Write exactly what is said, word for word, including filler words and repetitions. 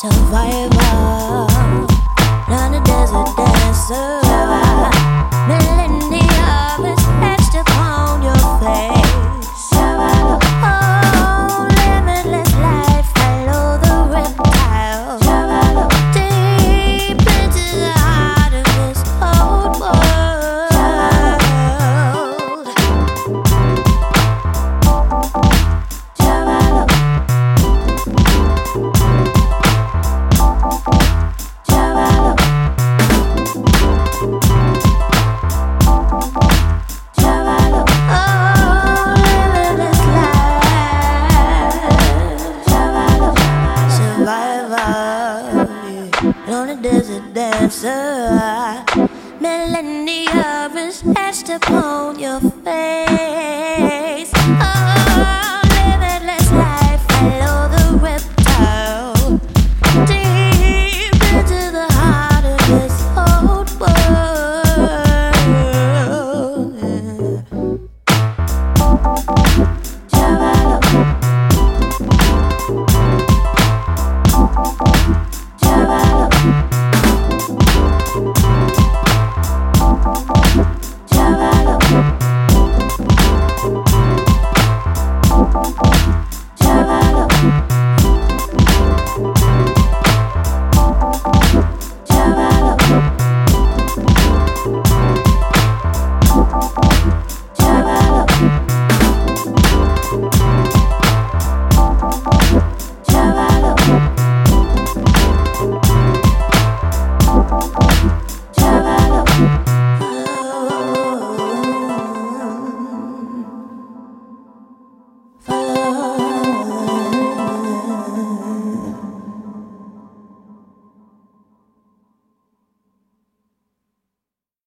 Survivor, not a desert dancer. Millennia is etched upon your face. Oh, limitless life, follow the reptile. Deep into the heart of this old world. On a desert dancer, millennia is etched upon your face.